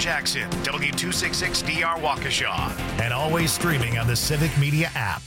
Jackson, W266DR Waukesha, and always streaming on the Civic Media app.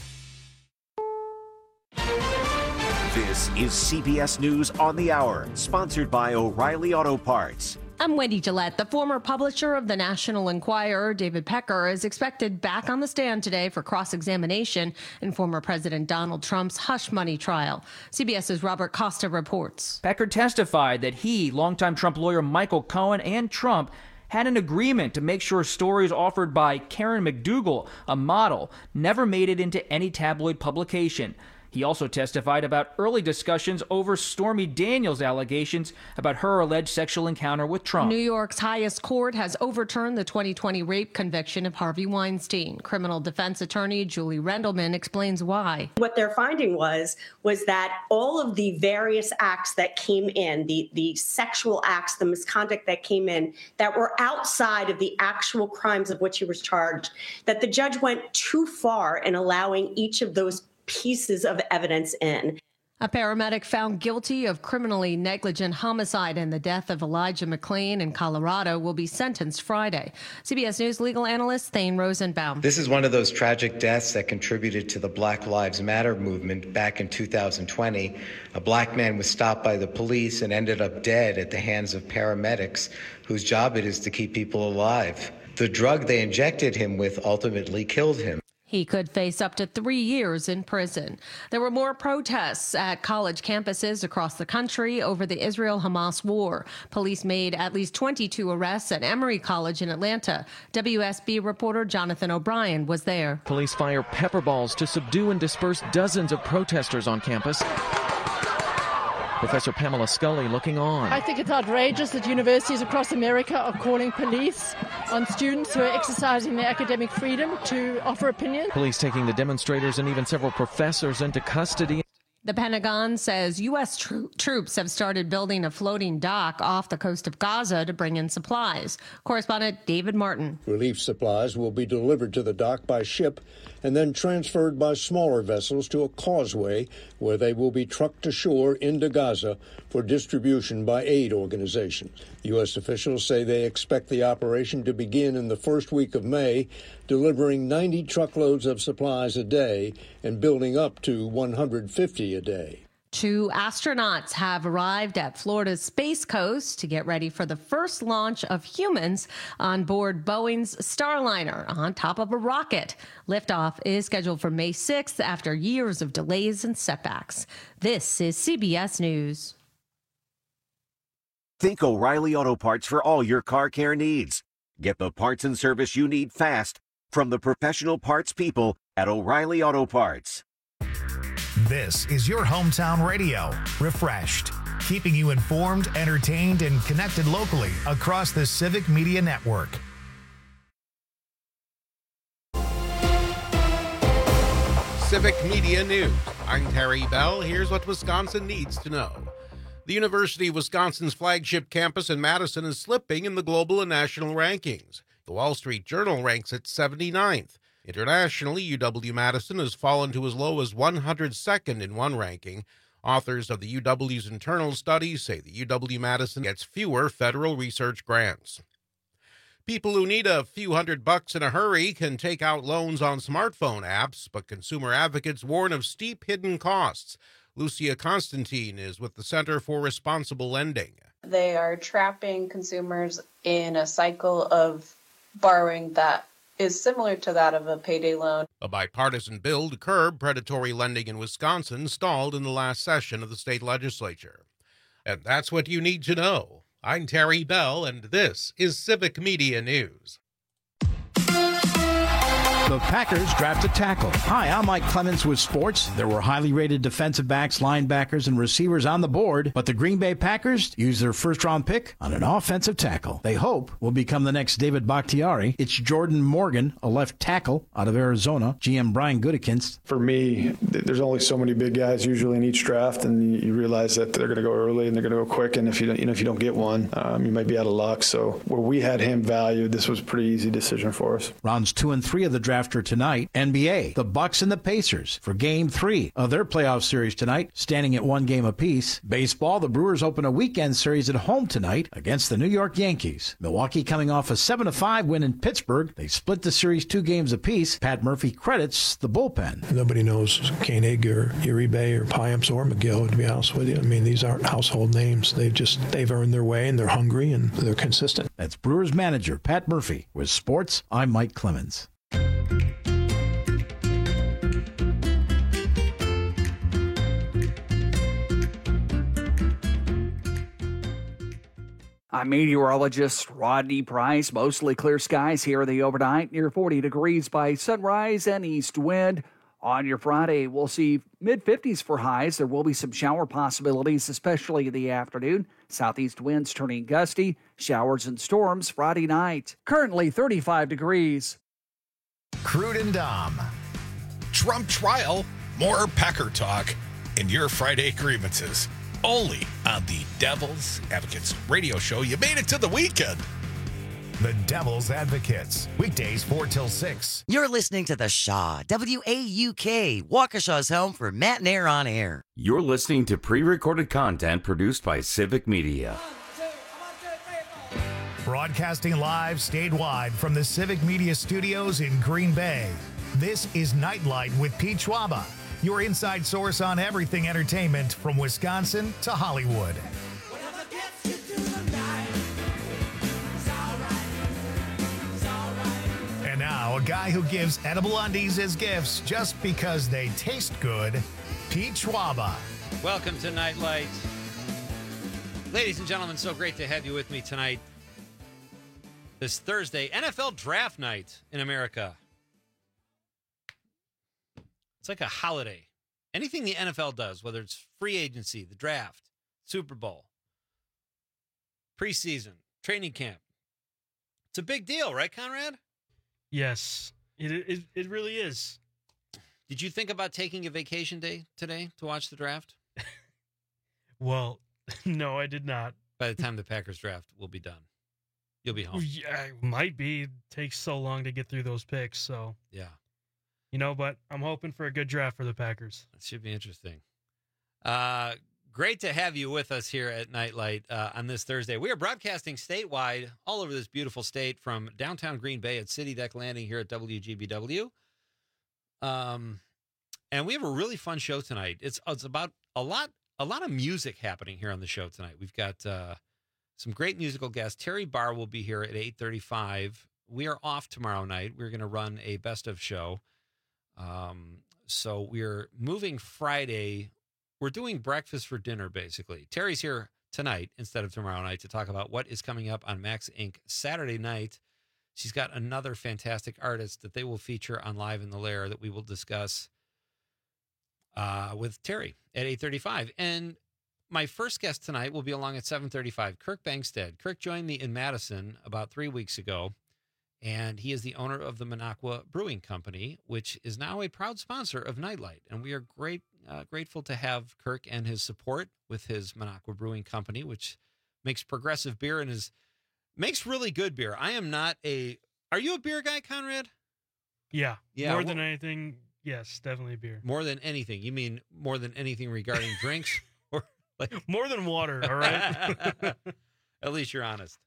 This is CBS News on the Hour, sponsored by O'Reilly Auto Parts. I'm Wendy Gillette. The former publisher of the National Enquirer, David Pecker, is expected back on the stand today for cross-examination in former President Donald Trump's hush money trial. CBS's Robert Costa reports. Pecker testified that he, longtime Trump lawyer Michael Cohen, and Trump had an agreement to make sure stories offered by Karen McDougal, a model, never made it into any tabloid publication. He also testified about early discussions over Stormy Daniels' allegations about her alleged sexual encounter with Trump. New York's highest court has overturned the 2020 rape conviction of Harvey Weinstein. Criminal defense attorney Julie Rendelman explains why. What their finding was that all of the various acts that came in, the sexual acts, the misconduct that came in, that were outside of the actual crimes of which he was charged, that the judge went too far in allowing each of those pieces of evidence in. A paramedic found guilty of criminally negligent homicide in the death of Elijah McClain in Colorado will be sentenced Friday. CBS News legal analyst Thane Rosenbaum. This is one of those tragic deaths that contributed to the Black Lives Matter movement back in 2020. A black man was stopped by the police and ended up dead at the hands of paramedics whose job it is to keep people alive. The drug they injected him with ultimately killed him. He could face up to 3 years in prison. There were more protests at college campuses across the country over the Israel-Hamas war. Police made at least 22 arrests at Emory College in Atlanta. WSB reporter Jonathan O'Brien was there. Police fire pepper balls to subdue and disperse dozens of protesters on campus. Professor Pamela Scully looking on. I think it's outrageous that universities across America are calling police on students who are exercising their academic freedom to offer opinion. Police taking the demonstrators and even several professors into custody. The Pentagon says U.S. troops have started building a floating dock off the coast of Gaza to bring in supplies. Correspondent David Martin. Relief supplies will be delivered to the dock by ship and then transferred by smaller vessels to a causeway where they will be trucked ashore into Gaza for distribution by aid organizations. U.S. officials say they expect the operation to begin in the first week of May, delivering 90 truckloads of supplies a day and building up to 150 a day. 2 astronauts have arrived at Florida's Space Coast to get ready for the first launch of humans on board Boeing's Starliner on top of a rocket. Liftoff is scheduled for May 6th after years of delays and setbacks. This is CBS News. Think O'Reilly Auto Parts for all your car care needs. Get the parts and service you need fast from the professional parts people at O'Reilly Auto Parts. This is your hometown radio, refreshed, keeping you informed, entertained, and connected locally across the Civic Media Network. Civic Media News. I'm Terry Bell. Here's what Wisconsin needs to know. The University of Wisconsin's flagship campus in Madison is slipping in the global and national rankings. The Wall Street Journal ranks it 79th. Internationally, UW-Madison has fallen to as low as 102nd in one ranking. Authors of the UW's internal study say the UW-Madison gets fewer federal research grants. People who need a few $100 in a hurry can take out loans on smartphone apps, but consumer advocates warn of steep hidden costs. Lucia Constantine is with the Center for Responsible Lending. They are trapping consumers in a cycle of borrowing that is similar to that of a payday loan. A bipartisan bill to curb predatory lending in Wisconsin stalled in the last session of the state legislature. And that's what you need to know. I'm Terry Bell, and this is Civic Media News. The Packers draft a tackle. Hi, I'm Mike Clements with sports. There were highly rated defensive backs, linebackers, and receivers on the board, but the Green Bay Packers used their first-round pick on an offensive tackle. They hope will become the next David Bakhtiari. It's Jordan Morgan, a left tackle out of Arizona. GM Brian Gutekunst. For me, there's only so many big guys usually in each draft, and you realize that they're going to go early and they're going to go quick. And if you don't get one, you might be out of luck. So where we had him valued, this was a pretty easy decision for us. Rounds 2 and 3 of the draft after tonight. NBA, the Bucks and the Pacers for Game 3 of their playoff series tonight, standing at 1 game apiece. Baseball, the Brewers open a weekend series at home tonight against the New York Yankees. Milwaukee coming off a 7-5 win in Pittsburgh. They split the series 2 games apiece. Pat Murphy credits the bullpen. Nobody knows Koenig or Uribe or Piamps or McGill, to be honest with you. I mean, these aren't household names. They've earned their way, and they're hungry, and they're consistent. That's Brewers manager Pat Murphy. With sports, I'm Mike Clemens. I'm meteorologist Rodney Price. Mostly clear skies here in the overnight, near 40 degrees by sunrise and east wind. On your Friday, we'll see mid-50s for highs. There will be some shower possibilities, especially in the afternoon. Southeast winds turning gusty. Showers and storms Friday night. Currently 35 degrees. Crude and Dom. Trump trial, more Packer talk, and your Friday grievances. Only on the Devil's Advocates radio show. You made it to the weekend. The Devil's Advocates, weekdays 4 till 6. You're listening to The Shaw, WAUK, Waukesha's home for Matt and Air on Air. You're listening to pre-recorded content produced by Civic Media. Broadcasting live statewide from the Civic Media Studios in Green Bay. This is Nightlight with Pete Schwaba, your inside source on everything entertainment from Wisconsin to Hollywood. And now, a guy who gives edible undies as gifts just because they taste good, Pete Schwaba. Welcome to Nightlight. Ladies and gentlemen, so great to have you with me tonight. This Thursday, NFL Draft Night in America. It's like a holiday. Anything the NFL does, whether it's free agency, the draft, Super Bowl, preseason, training camp, it's a big deal, right, Conrad? Yes, it really is. Did you think about taking a vacation day today to watch the draft? Well, no, I did not. By the time the Packers draft will be done, you'll be home. Yeah, it might be. It takes so long to get through those picks, so. Yeah. You know, but I'm hoping for a good draft for the Packers. It should be interesting. Great to have you with us here at Nightlight on this Thursday. We are broadcasting statewide all over this beautiful state from downtown Green Bay at City Deck Landing here at WGBW. And we have a really fun show tonight. It's about a lot of music happening here on the show tonight. We've got some great musical guests. Terry Barr will be here at 8:35. We are off tomorrow night. We're going to run a best of show. So we're moving Friday. We're doing breakfast for dinner, basically. Terry's here tonight instead of tomorrow night to talk about what is coming up on Max Inc. Saturday night. She's got another fantastic artist that they will feature on Live in the Lair that we will discuss with Terry at 8:35. And my first guest tonight will be along at 7:35, Kirk Bangstead. Kirk joined me in Madison about 3 weeks ago, and he is the owner of the Minocqua Brewing Company, which is now a proud sponsor of Nightlight. And we are grateful to have Kirk and his support with his Minocqua Brewing Company, which makes progressive beer and makes really good beer. I am not are you a beer guy, Conrad? Yeah. More than anything, yes, definitely beer. More than anything. You mean more than anything regarding drinks? Or like more than water, all right? At least you're honest.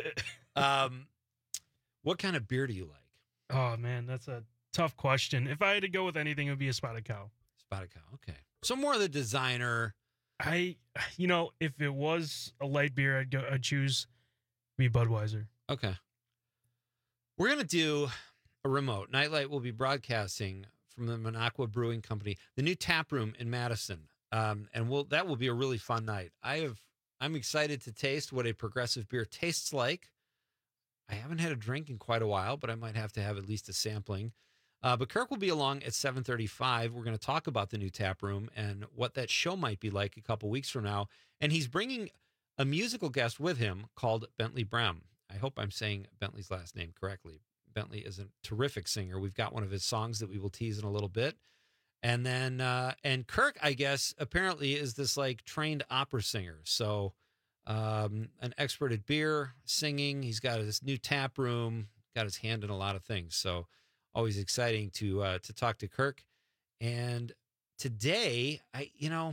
What kind of beer do you like? Oh, man, that's a tough question. If I had to go with anything, it would be a Spotted Cow. Spotted Cow, okay. So more of the designer. If it was a light beer, I'd choose be Budweiser. Okay. We're going to do a remote. Nightlight will be broadcasting from the Minocqua Brewing Company, the new tap room in Madison. And that will be a really fun night. I'm excited to taste what a progressive beer tastes like. I haven't had a drink in quite a while, but I might have to have at least a sampling. But Kirk will be along at 7:35. We're going to talk about the new tap room and what that show might be like a couple weeks from now. And he's bringing a musical guest with him called Bentley Brem. I hope I'm saying Bentley's last name correctly. Bentley is a terrific singer. We've got one of his songs that we will tease in a little bit. And then, and Kirk, I guess, apparently is this like trained opera singer. So an expert at beer, singing. He's got his new tap room, got his hand in a lot of things. So Always exciting to talk to Kirk. And today, do you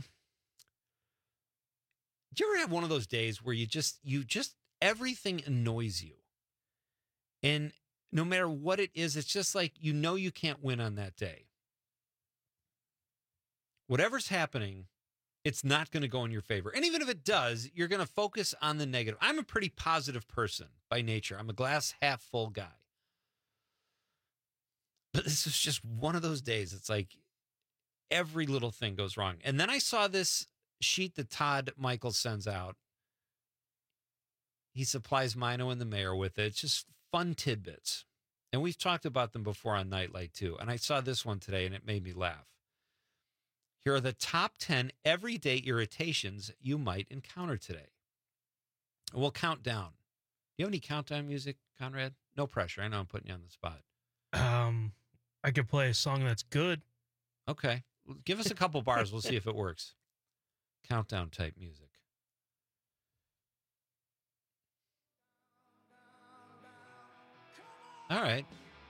ever have one of those days where you just everything annoys you? And no matter what it is, it's just like, you can't win on that day. Whatever's happening, it's not going to go in your favor. And even if it does, you're going to focus on the negative. I'm a pretty positive person by nature. I'm a glass half full guy. But this is just one of those days. It's like every little thing goes wrong. And then I saw this sheet that Todd Michaels sends out. He supplies Mino and the mayor with it. It's just fun tidbits. And we've talked about them before on Nightlight too. And I saw this one today and it made me laugh. Here are the top 10 everyday irritations you might encounter today. And we'll count down. Do you have any countdown music, Conrad? No pressure. I know I'm putting you on the spot. I could play a song that's good. Okay. Give us a couple bars. We'll see if it works. Countdown type music. All right.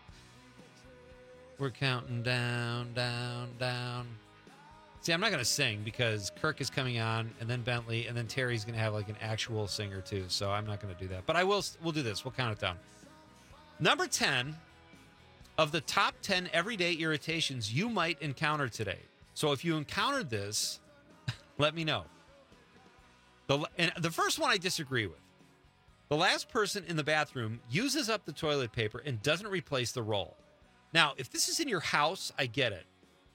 We're counting down, down, down. See, I'm not going to sing because Kirk is coming on, and then Bentley, and then Terry's going to have like an actual singer too. So I'm not going to do that. But we'll do this. We'll count it down. Number 10 of the top 10 everyday irritations you might encounter today. So if you encountered this, let me know. The first one I disagree with. The last person in the bathroom uses up the toilet paper and doesn't replace the roll. Now, if this is in your house, I get it.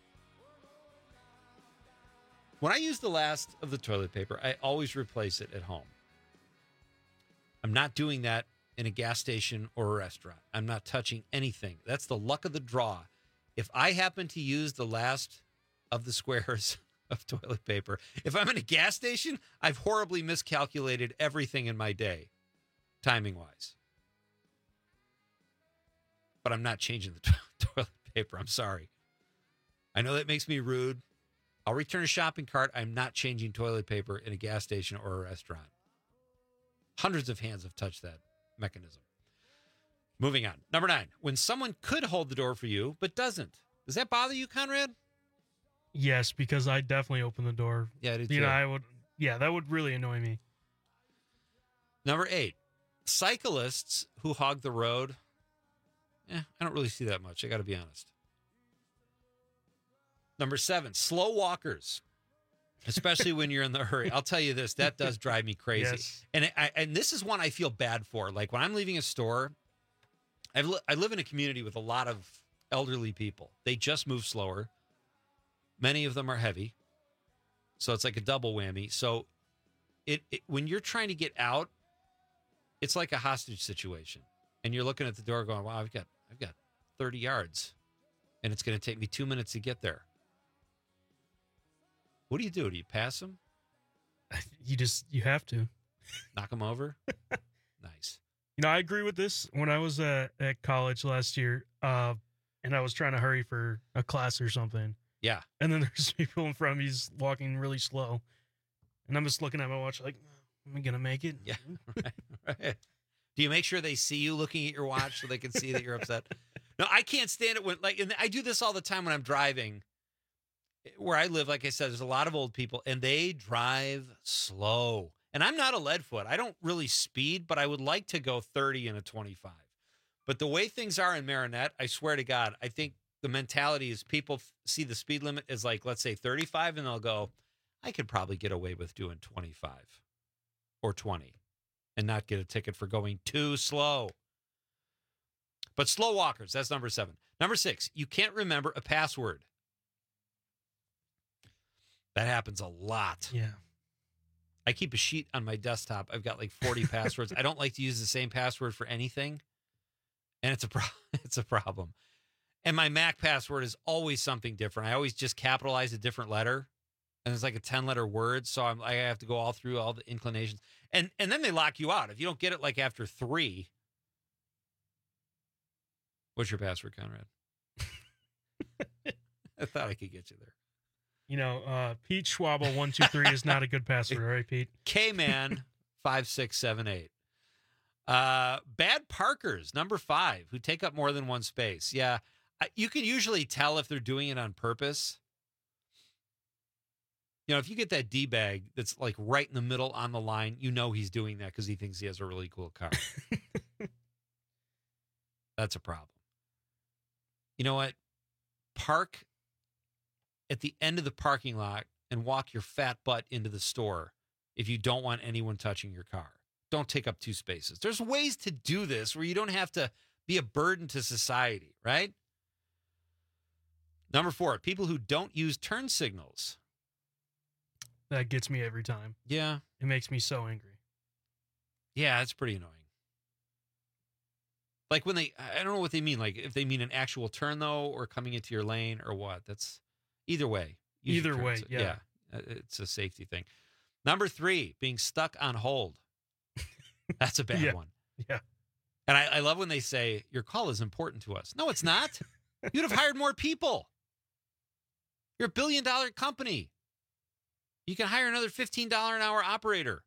When I use the last of the toilet paper, I always replace it at home. I'm not doing that in a gas station or a restaurant. I'm not touching anything. That's the luck of the draw. If I happen to use the last of the squares of toilet paper, if I'm in a gas station, I've horribly miscalculated everything in my day, timing-wise. But I'm not changing the toilet paper. I'm sorry. I know that makes me rude. I'll return a shopping cart. I'm not changing toilet paper in a gas station or a restaurant. Hundreds of hands have touched that mechanism. Moving on. Number 9, when someone could hold the door for you but doesn't. Does that bother you, Conrad? Yes, because I definitely open the door. Yeah, I do too. That would really annoy me. Number 8, cyclists who hog the road. I don't really see that much. I got to be honest. Number 7, slow walkers, especially when you're in the hurry. I'll tell you this, that does drive me crazy. Yes. And this is one I feel bad for. Like when I'm leaving a store, I live in a community with a lot of elderly people. They just move slower. Many of them are heavy. So it's like a double whammy. So it when you're trying to get out, it's like a hostage situation. And you're looking at the door going, wow, I've got 30 yards. And it's going to take me 2 minutes to get there. What do you do? Do you pass them? You have to. Knock them over? Nice. I agree with this. When I was at college last year, and I was trying to hurry for a class or something. Yeah. And then there's people in front of me who's walking really slow. And I'm just looking at my watch like, am I going to make it? Yeah, right. Do you make sure they see you looking at your watch so they can see that you're upset? No, I can't stand it when, and I do this all the time when I'm driving. Where I live, like I said, there's a lot of old people, and they drive slow. And I'm not a leadfoot. I don't really speed, but I would like to go 30 in a 25. But the way things are in Marinette, I swear to God, I think the mentality is people see the speed limit as like, let's say 35, and they'll go, I could probably get away with doing 25 or 20 and not get a ticket for going too slow. But slow walkers, that's number 7. Number 6, you can't remember a password. That happens a lot. Yeah. I keep a sheet on my desktop. I've got like 40 passwords. I don't like to use the same password for anything. And it's a problem. And my Mac password is always something different. I always just capitalize a different letter. And it's like a 10-letter word. So I have to go all through all the inclinations. And then they lock you out. If you don't get it like after 3. What's your password, Conrad? I thought I could get you there. Pete Schwabel 123 is not a good password, right, Pete? K-Man 5678. Bad parkers, number 5, who take up more than one space. Yeah, You can usually tell if they're doing it on purpose. You know, if you get that D-bag that's like right in the middle on the line, you know he's doing that because he thinks he has a really cool car. That's a problem. You know what? Park at the end of the parking lot and walk your fat butt into the store if you don't want anyone touching your car. Don't take up 2 spaces. There's ways to do this where you don't have to be a burden to society, right? Number 4, people who don't use turn signals. That gets me every time. Yeah. It makes me so angry. Yeah, it's pretty annoying. Like when I don't know what they mean. Like if they mean an actual turn though, or coming into your lane or what. That's either way. Either way, yeah. It's a safety thing. Number 3, being stuck on hold. That's a bad one. Yeah. And I love when they say, your call is important to us. No, it's not. You'd have hired more people. You're a $1 billion company. You can hire another $15 an hour operator.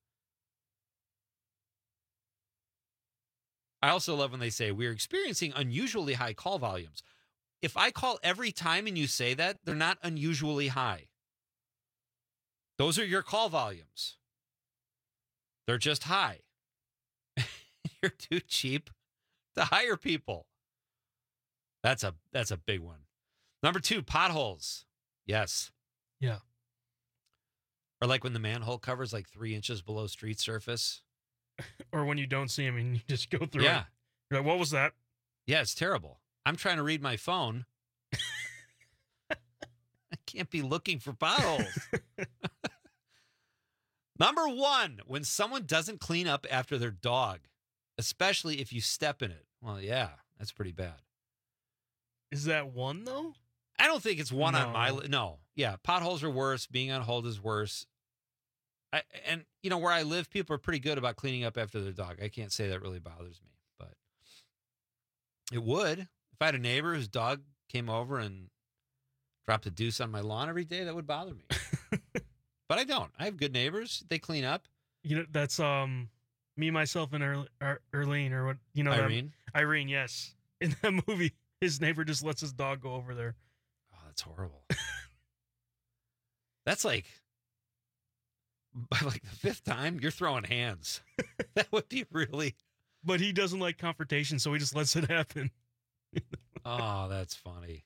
I also love when they say, we're experiencing unusually high call volumes. If I call every time and you say that, they're not unusually high. Those are your call volumes. They're just high. You're too cheap to hire people. That's a big one. Number 2, potholes. Yes. Yeah. Or like when the manhole cover's like 3 inches below street surface. Or when you don't see them and you just go through it. Yeah. You're like, what was that? Yeah, it's terrible. I'm trying to read my phone. I can't be looking for potholes. Number 1, when someone doesn't clean up after their dog, especially if you step in it. Well, yeah, that's pretty bad. Is that one, though? I don't think it's one on my list. No. Yeah, potholes are worse. Being on hold is worse. And, you know, where I live, people are pretty good about cleaning up after their dog. I can't say that really bothers me, but it would. If I had a neighbor whose dog came over and dropped a deuce on my lawn every day, that would bother me. But I don't. I have good neighbors. They clean up. You know, that's me, myself, and Erlene, or what, you know, Irene? Irene, yes. In that movie, his neighbor just lets his dog go over there. Oh, that's horrible. That's like, by like the 5th time, you're throwing hands. That would be really. But he doesn't like confrontation, so he just lets it happen. Oh, that's funny.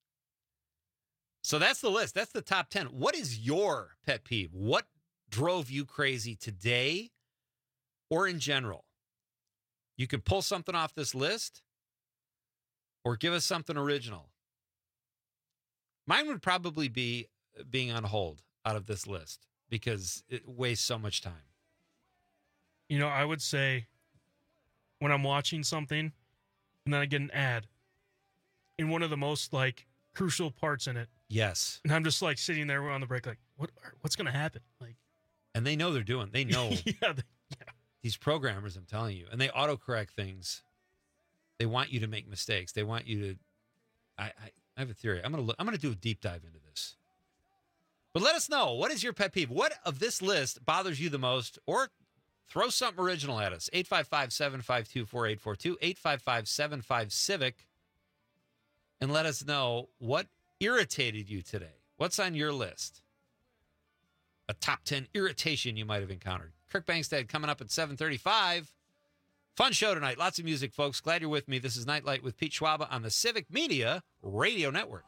So that's the list. That's the top 10. What is your pet peeve? What drove you crazy today or in general? You can pull something off this list or give us something original. Mine would probably be being on hold out of this list because it wastes so much time. You know, I would say when I'm watching something and then I get an ad in one of the most like crucial parts in it. Yes. And I'm just like sitting there on the break like, what's going to happen? Like, and they know they know. Yeah. These programmers, I'm telling you, and they autocorrect things. They want you to make mistakes. They want you to. I have a theory. I'm gonna do a deep dive into this. But let us know, what is your pet peeve? What of this list bothers you the most? Or throw something original at us. 855-752-4842, 855-75-CIVIC, and let us know what irritated you today. What's on your list? A top 10 irritation you might have encountered. Kirk Bangstad coming up at 7:35. Fun show tonight. Lots of music, folks. Glad you're with me. This is Nightlight with Pete Schwaba on the Civic Media Radio Network.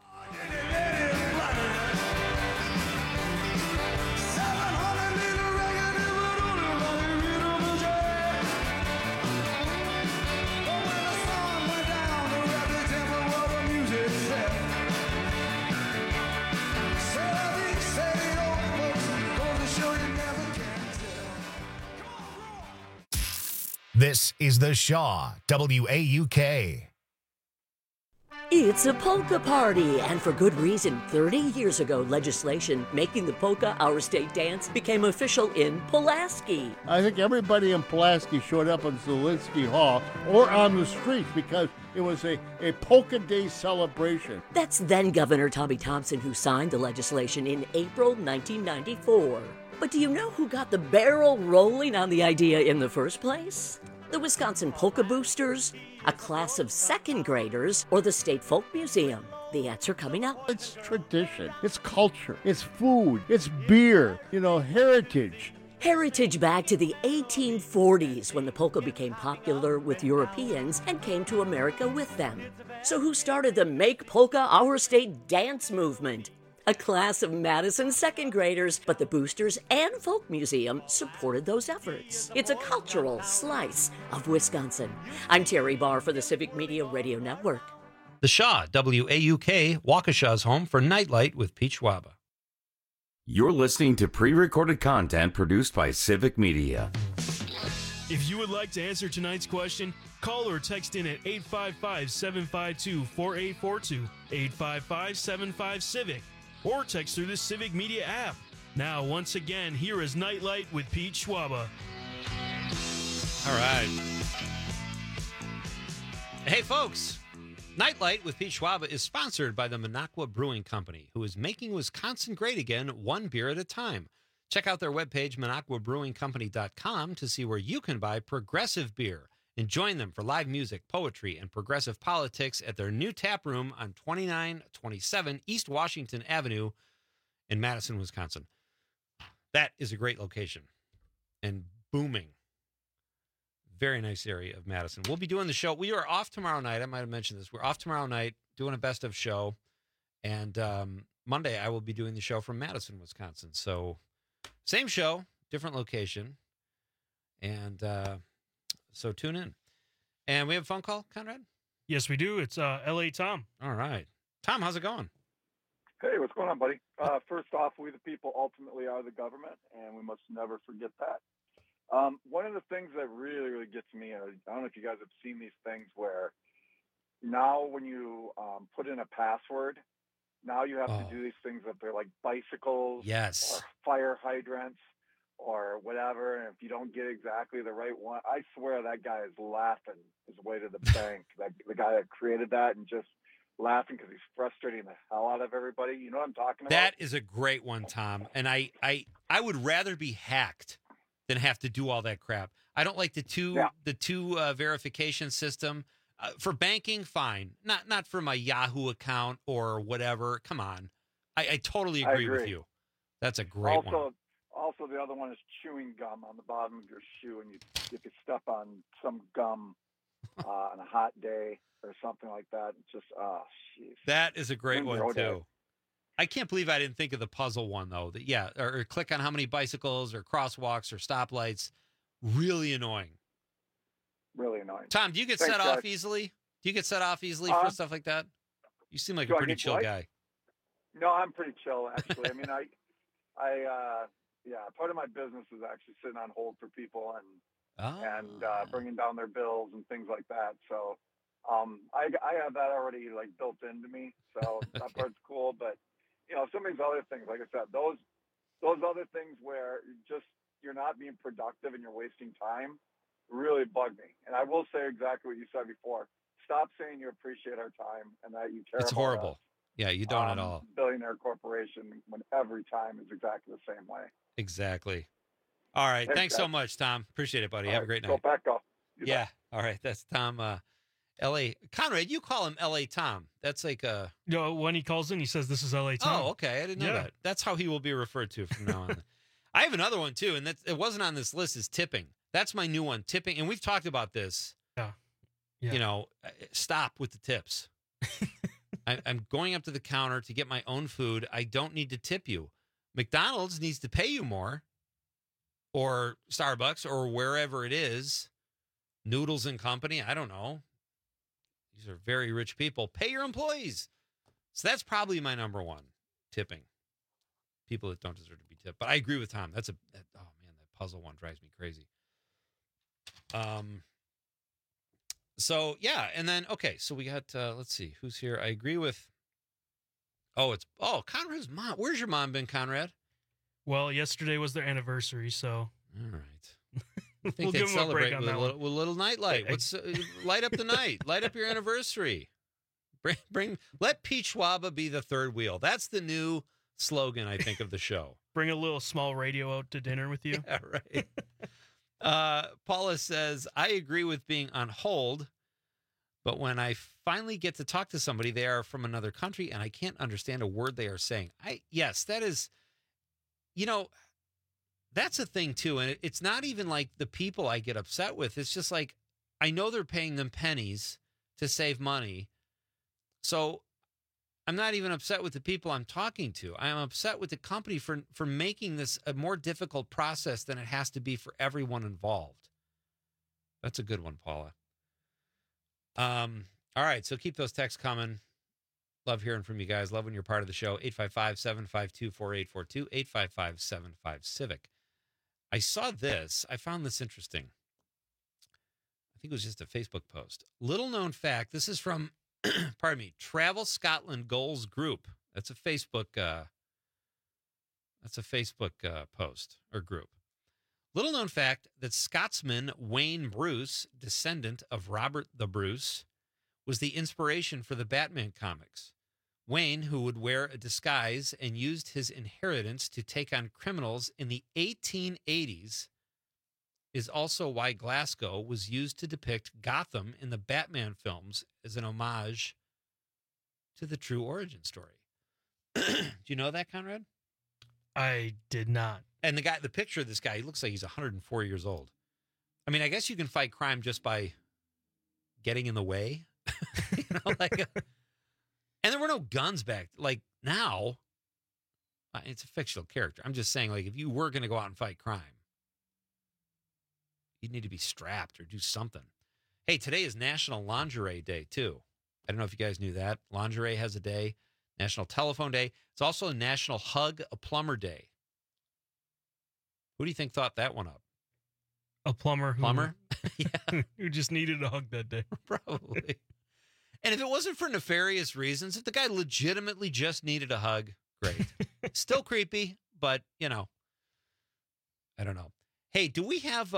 This is the Shaw, WAUK. It's a polka party, and for good reason. 30 years ago, legislation making the polka our state dance became official in Pulaski. I think everybody in Pulaski showed up in Zielinski Hall or on the streets because it was a polka day celebration. That's then Governor Tommy Thompson who signed the legislation in April 1994. But do you know who got the barrel rolling on the idea in the first place? The Wisconsin Polka Boosters, a class of second graders, or the State Folk Museum? The answer coming up. It's tradition, it's culture, it's food, it's beer, heritage. Heritage back to the 1840s when the polka became popular with Europeans and came to America with them. So who started the Make Polka Our State dance movement? A class of Madison second graders, but the Boosters and Folk Museum supported those efforts. It's a cultural slice of Wisconsin. I'm Terry Barr for the Civic Media Radio Network. The Shaw, WAUK, Waukesha's home for Nightlight with Pete Schwaba. You're listening to pre-recorded content produced by Civic Media. If you would like to answer tonight's question, call or text in at 855-752-4842, 855-75-CIVIC, or text through the Civic Media app. Now, once again, here is Nightlight with Pete Schwaba. All right. Hey, folks. Nightlight with Pete Schwaba is sponsored by the Minocqua Brewing Company, who is making Wisconsin great again, one beer at a time. Check out their webpage, MinocquaBrewingCompany.com, to see where you can buy progressive beer and join them for live music, poetry, and progressive politics at their new tap room on 2927 East Washington Avenue in Madison, Wisconsin. That is a great location and booming. Very nice area of Madison. We'll be doing the show. We are off tomorrow night. I might have mentioned this. We're off tomorrow night doing a best of show. And Monday, I will be doing the show from Madison, Wisconsin. So same show, different location. And so tune in. And we have a phone call, Conrad? Yes, we do. It's L.A. Tom. All right. Tom, how's it going? Hey, what's going on, buddy? First off, we the people ultimately are the government, and we must never forget that. One of the things that really, really gets me, I don't know if you guys have seen these things where now when you put in a password, now you have to do these things that they're like bicycles yes, or fire hydrants or whatever. And if you don't get exactly the right one, I swear that guy is laughing his way to the bank. The guy that created that and just laughing because he's frustrating the hell out of everybody. You know what I'm talking about? That is a great one, Tom. And I would rather be hacked than have to do all that crap. I don't like the two verification system. For banking, fine. Not for my Yahoo account or whatever. Come on. I totally agree with you. That's a great one. Also, the other one is chewing gum on the bottom of your shoe, and if you step on some gum on a hot day or something like that, it's just, jeez. That is a great one, too. I can't believe I didn't think of the puzzle one, though. Or click on how many bicycles or crosswalks or stoplights. Really annoying. Really annoying. Tom, do you get set off easily? Do you get set off easily for stuff like that? You seem like a pretty chill guy. No, I'm pretty chill, actually. I mean, part of my business is actually sitting on hold for people and bringing down their bills and things like that. So I have that already like built into me. So that part's cool. But some of these other things, like I said, those other things where you're not being productive and you're wasting time really bug me. And I will say exactly what you said before. Stop saying you appreciate our time and that you care. It's about horrible. Us. Yeah, you don't at all. Billionaire corporation when every time is exactly the same way. Exactly. All right. Thanks so much, Tom. Appreciate it, buddy. All Have a great night. Go back off. Yeah. All right. That's Tom. L.A. Conrad, you call him L.A. Tom. That's like a... when he calls in, he says, this is L.A. Tom. Oh, okay. I didn't know that. That's how he will be referred to from now on. I have another one, too, and it wasn't on this list, is tipping. That's my new one, tipping. And we've talked about this. Yeah. Stop with the tips. I'm going up to the counter to get my own food. I don't need to tip you. McDonald's needs to pay you more, or Starbucks, or wherever it is. Noodles and Company. I don't know. These are very rich people. Pay your employees. So that's probably my number one, tipping. People that don't deserve to be tipped. But I agree with Tom. That puzzle one drives me crazy. So, yeah. And then, so we got, let's see, who's here? I agree with, Conrad's mom. Where's your mom been, Conrad? Well, yesterday was their anniversary, so. All right. I think we'll they'd give them a break celebrate on with that a one. little nightlight. Light up the night. Light up your anniversary. Let Pete Schwaba be the third wheel. That's the new slogan, I think, of the show. Bring a little small radio out to dinner with you. Yeah, right. Paula says, I agree with being on hold, but when I finally get to talk to somebody, they are from another country and I can't understand a word they are saying. Yes, that is, that's a thing too. And it's not even like the people I get upset with. It's just like, I know they're paying them pennies to save money. So I'm not even upset with the people I'm talking to. I am upset with the company for making this a more difficult process than it has to be for everyone involved. That's a good one, Paula. All right, so keep those texts coming. Love hearing from you guys. Love when you're part of the show. 855-752-4842, 855-75-CIVIC. I saw this. I found this interesting. I think it was just a Facebook post. Little known fact. This is from, pardon me, Travel Scotland Goals Group. That's a Facebook. Post or group. Little known fact that Scotsman Wayne Bruce, descendant of Robert the Bruce, was the inspiration for the Batman comics. Wayne, who would wear a disguise and used his inheritance to take on criminals in the 1880s, is also why Glasgow was used to depict Gotham in the Batman films as an homage to the true origin story. Do you know that, Conrad? I did not. And the picture of this guy, he looks like he's 104 years old. I mean, I guess you can fight crime just by getting in the way. And there were no guns back. Like now, it's a fictional character. I'm just saying, like, if you were going to go out and fight crime, you'd need to be strapped or do something. Hey, today is National Lingerie Day, too. I don't know if you guys knew that. Lingerie has a day. National Telephone Day. It's also a National Hug a Plumber Day. Who do you think thought that one up? A plumber. Plumber? Yeah. Who just needed a hug that day. Probably. And if it wasn't for nefarious reasons, if the guy legitimately just needed a hug, great. Still creepy, but, I don't know. Hey, do we have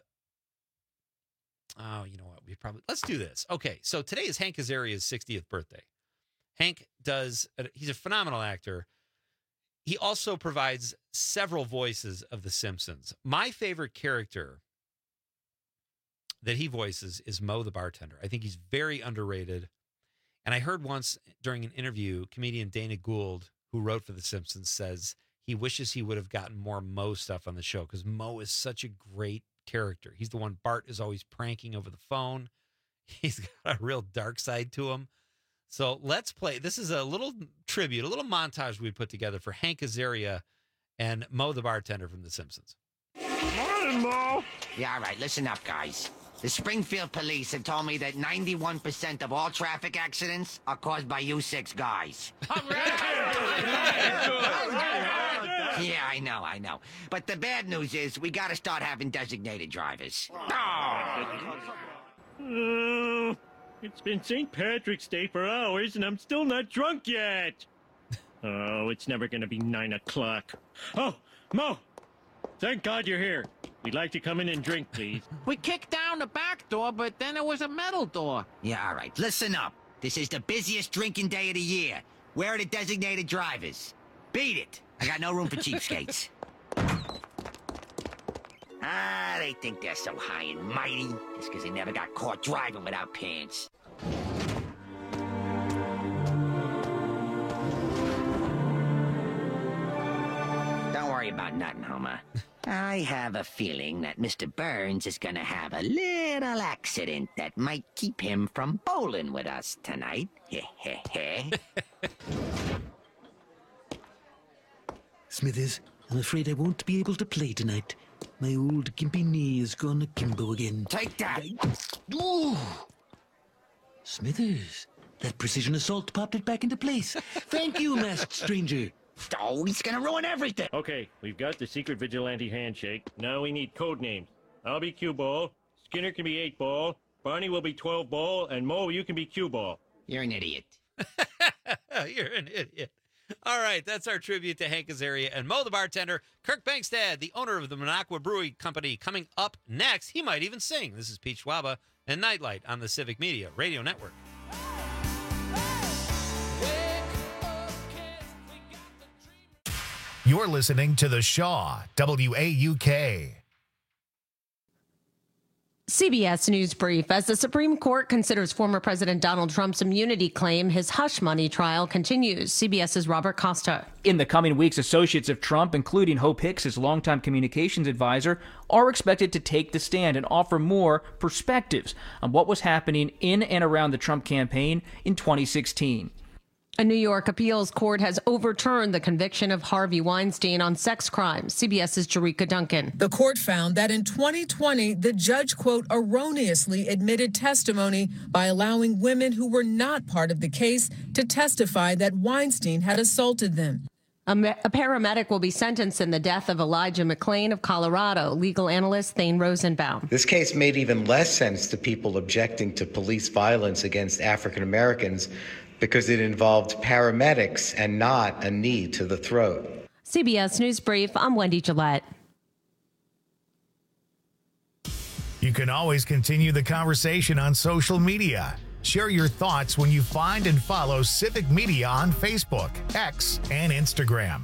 you know what? Let's do this. Okay, so today is Hank Azaria's 60th birthday. Hank he's a phenomenal actor. He also provides several voices of The Simpsons. My favorite character that he voices is Moe the bartender. I think he's very underrated. And I heard once during an interview, comedian Dana Gould, who wrote for The Simpsons, says he wishes he would have gotten more Moe stuff on the show because Moe is such a great character. He's the one Bart is always pranking over the phone. He's got a real dark side to him. So let's play. This is a little tribute, a little montage we put together for Hank Azaria and Moe the bartender from The Simpsons. Morning, Moe. Yeah, all right. Listen up, guys. The Springfield police have told me that 91% of all traffic accidents are caused by you 6 guys. Yeah, I know. But the bad news is we got to start having designated drivers. It's been St. Patrick's Day for hours, and I'm still not drunk yet. Oh, it's never going to be 9 o'clock. Oh, Moe! Thank God you're here. We'd like to come in and drink, please. We kicked down the back door, but then it was a metal door. Yeah, all right. Listen up. This is the busiest drinking day of the year. Where are the designated drivers? Beat it. I got no room for cheapskates. They think they're so high and mighty just because they never got caught driving without pants. Don't worry about nothing, Homer. I have a feeling that Mr. Burns is gonna have a little accident that might keep him from bowling with us tonight. Smithers, I'm afraid I won't be able to play tonight. My old gimpy knee has gone akimbo again. Take that! Ooh! Smithers, that precision assault popped it back into place. Thank you, masked stranger. Oh, he's gonna ruin everything. Okay, we've got the secret vigilante handshake. Now we need code names. I'll be Cue Ball, Skinner can be 8 Ball, Barney will be 12 Ball, and Moe, you can be Cue Ball. You're an idiot. You're an idiot. All right, that's our tribute to Hank Azaria and Moe the bartender. Kirk Bangstad, the owner of the Minocqua Brewing Company, coming up next. He might even sing. This is Pete Schwaba and Nightlight on the Civic Media Radio Network. You're listening to The Shaw, WAUK. CBS News Brief. As the Supreme Court considers former President Donald Trump's immunity claim, his hush money trial continues. CBS's Robert Costa. In the coming weeks, associates of Trump, including Hope Hicks, his longtime communications advisor, are expected to take the stand and offer more perspectives on what was happening in and around the Trump campaign in 2016. A New York appeals court has overturned the conviction of Harvey Weinstein on sex crimes. CBS's Jerika Duncan. The court found that in 2020, the judge, quote, erroneously admitted testimony by allowing women who were not part of the case to testify that Weinstein had assaulted them. A paramedic will be sentenced in the death of Elijah McClain of Colorado. Legal analyst Thane Rosenbaum. This case made even less sense to people objecting to police violence against African Americans because it involved paramedics and not a knee to the throat. CBS News Brief, I'm Wendy Gillette. You can always continue the conversation on social media. Share your thoughts when you find and follow Civic Media on Facebook, X, and Instagram.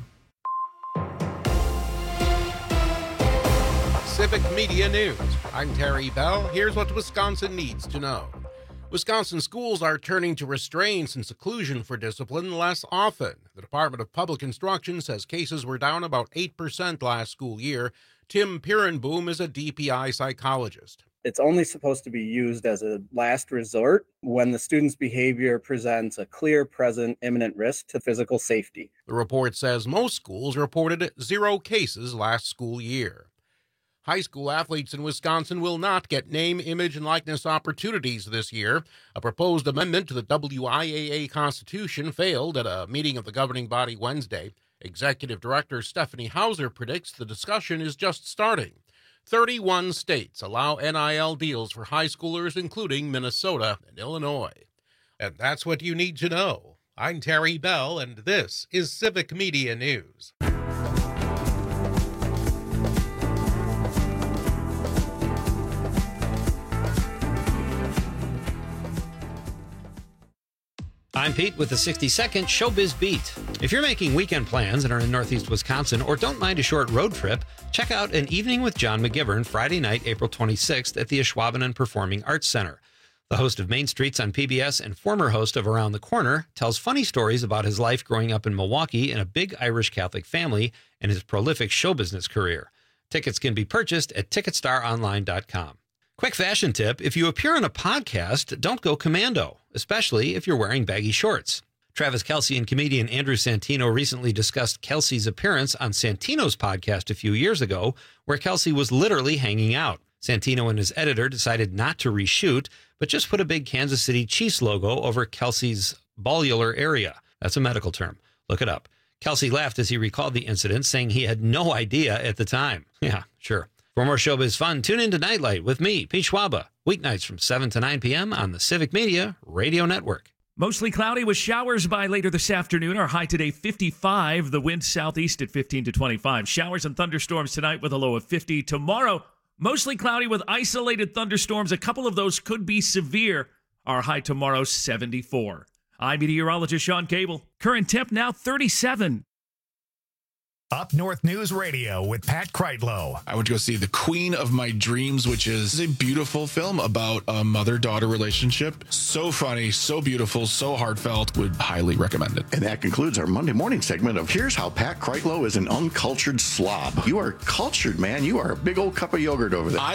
Civic Media News. I'm Terry Bell. Here's what Wisconsin needs to know. Wisconsin schools are turning to restraints and seclusion for discipline less often. The Department of Public Instruction says cases were down about 8% last school year. Tim Pirenboom is a DPI psychologist. It's only supposed to be used as a last resort when the student's behavior presents a clear, present, imminent risk to physical safety. The report says most schools reported 0 cases last school year. High school athletes in Wisconsin will not get name, image, and likeness opportunities this year. A proposed amendment to the WIAA Constitution failed at a meeting of the governing body Wednesday. Executive Director Stephanie Hauser predicts the discussion is just starting. 31 states allow NIL deals for high schoolers, including Minnesota and Illinois. And that's what you need to know. I'm Terry Bell, and this is Civic Media News. I'm Pete with the 60-second Showbiz Beat. If you're making weekend plans and are in Northeast Wisconsin or don't mind a short road trip, check out An Evening with John McGivern Friday night, April 26th at the Ashwaubenon Performing Arts Center. The host of Main Streets on PBS and former host of Around the Corner tells funny stories about his life growing up in Milwaukee in a big Irish Catholic family and his prolific show business career. Tickets can be purchased at TicketStarOnline.com. Quick fashion tip, if you appear on a podcast, don't go commando, especially if you're wearing baggy shorts. Travis Kelce and comedian Andrew Santino recently discussed Kelce's appearance on Santino's podcast a few years ago, where Kelce was literally hanging out. Santino and his editor decided not to reshoot, but just put a big Kansas City Chiefs logo over Kelce's ballular area. That's a medical term. Look it up. Kelce laughed as he recalled the incident, saying he had no idea at the time. Yeah, sure. For more showbiz fun, tune in to Nightlight with me, Pete Schwaba, weeknights from 7 to 9 p.m. on the Civic Media Radio Network. Mostly cloudy with showers by later this afternoon. Our high today, 55. The wind southeast at 15 to 25. Showers and thunderstorms tonight with a low of 50. Tomorrow, mostly cloudy with isolated thunderstorms. A couple of those could be severe. Our high tomorrow, 74. I'm meteorologist Sean Cable. Current temp now 37. Up North News Radio with Pat Kreitlow. I would go see The Queen of My Dreams, which is a beautiful film about a mother-daughter relationship. So funny, so beautiful, so heartfelt. Would highly recommend it. And that concludes our Monday morning segment of Here's How Pat Kreitlow is an Uncultured Slob. You are cultured, man. You are a big old cup of yogurt over there.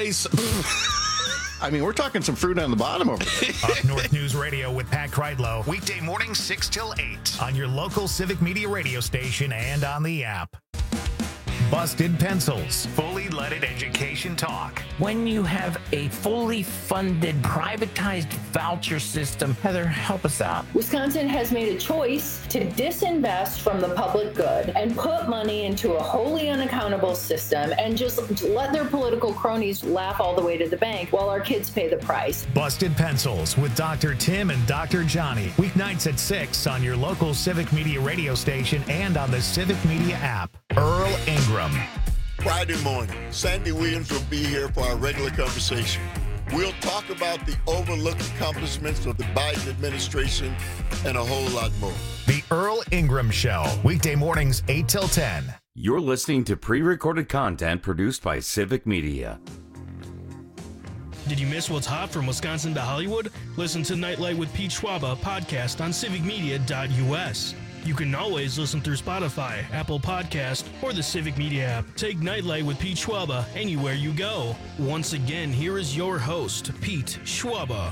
I mean, we're talking some fruit on the bottom over there. Up North News Radio with Pat Kreitlow. Weekday mornings 6 till 8 on your local Civic Media radio station and on the app. Busted Pencils, fully leaded education talk. When you have a fully funded, privatized voucher system, Heather, help us out. Wisconsin has made a choice to disinvest from the public good and put money into a wholly unaccountable system and just let their political cronies laugh all the way to the bank while our kids pay the price. Busted Pencils with Dr. Tim and Dr. Johnny. Weeknights at 6 on your local Civic Media radio station and on the Civic Media app. Earl Ingram. Friday morning, Sandy Williams will be here for our regular conversation. We'll talk about the overlooked accomplishments of the Biden administration and a whole lot more. The Earl Ingram Show, weekday mornings 8 till 10. You're listening to pre-recorded content produced by Civic Media. Did you miss what's hot from Wisconsin to Hollywood? Listen to Nightlight with Pete Schwaba podcast on civicmedia.us. You can always listen through Spotify, Apple Podcast, or the Civic Media app. Take Nightlight with Pete Schwaba anywhere you go. Once again, here is your host, Pete Schwaba.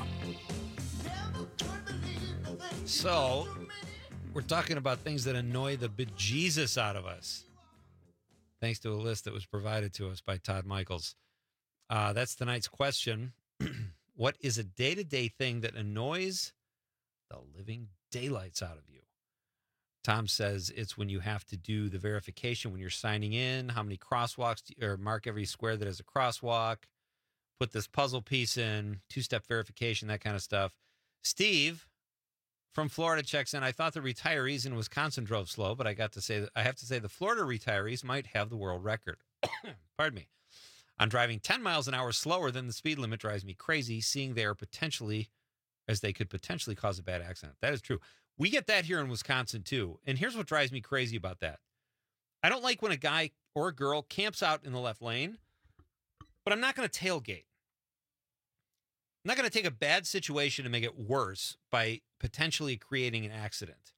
So, we're talking about things that annoy the bejesus out of us, thanks to a list that was provided to us by Todd Michaels. That's tonight's question. What is a day-to-day thing that annoys the living daylights out of you? Tom says it's when you have to do the verification when you're signing in, how many crosswalks, or mark every square that has a crosswalk, put this puzzle piece in, two-step verification, that kind of stuff. Steve from Florida checks in. I thought the retirees in Wisconsin drove slow, but I have to say the Florida retirees might have the world record. Pardon me. I'm driving 10 miles an hour slower than the speed limit drives me crazy, seeing they could potentially cause a bad accident. That is true. We get that here in Wisconsin, too. And here's what drives me crazy about that. I don't like when a guy or a girl camps out in the left lane, but I'm not going to tailgate. I'm not going to take a bad situation and make it worse by potentially creating an accident.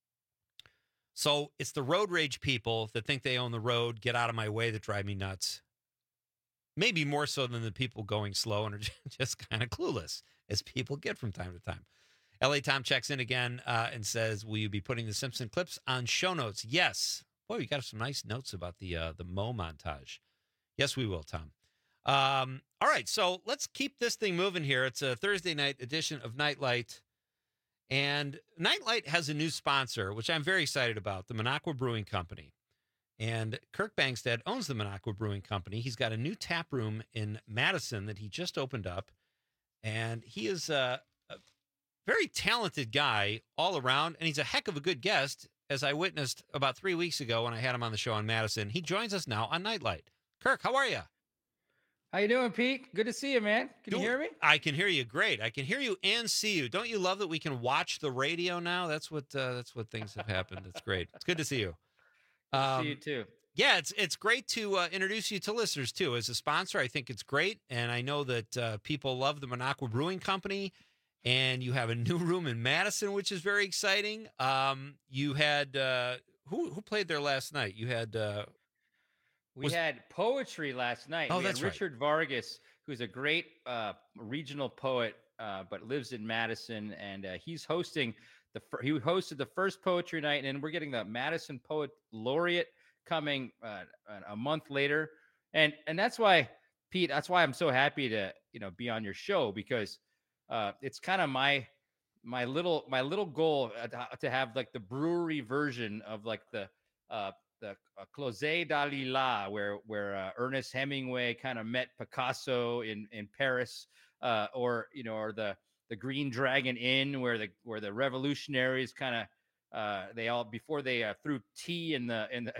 So it's the road rage people that think they own the road, get out of my way, that drive me nuts. Maybe more so than the people going slow and are just kind of clueless, as people get from time to time. LA Tom checks in again and says, will you be putting the Simpson clips on show notes? Yes. Boy, you got some nice notes about the Mo montage. Yes, we will, Tom. All right, so let's keep this thing moving here. It's a Thursday night edition of Nightlight. And Nightlight has a new sponsor, which I'm very excited about, the Minocqua Brewing Company. And Kirk Bangstead owns the Minocqua Brewing Company. He's got a new tap room in Madison that he just opened up. And he is a very talented guy all around, and he's a heck of a good guest, as I witnessed about 3 weeks ago when I had him on the show in Madison. He joins us now on Nightlight. Kirk, how are you? How you doing, Pete? Good to see you, man. Can you hear me? I can hear you great. I can hear you and see you. Don't you love that we can watch the radio now? That's what things have happened. It's great. It's good to see you. See you too. Yeah, it's great to introduce you to listeners too. As a sponsor, I think it's great, and I know that people love the Minocqua Brewing Company. And you have a new room in Madison, which is very exciting. You had who played there last night? You had we had poetry last night. Oh, we that's had Richard Vargas, who's a great regional poet, but lives in Madison, and he hosted the first poetry night, and we're getting the Madison Poet Laureate coming a month later, and that's why, Pete. That's why I'm so happy to be on your show, because it's kind of my little goal to have like the brewery version of like the Closet d'Alila, where Ernest Hemingway kind of met Picasso in Paris, or the Green Dragon Inn, where the revolutionaries kind of they all, before they threw tea in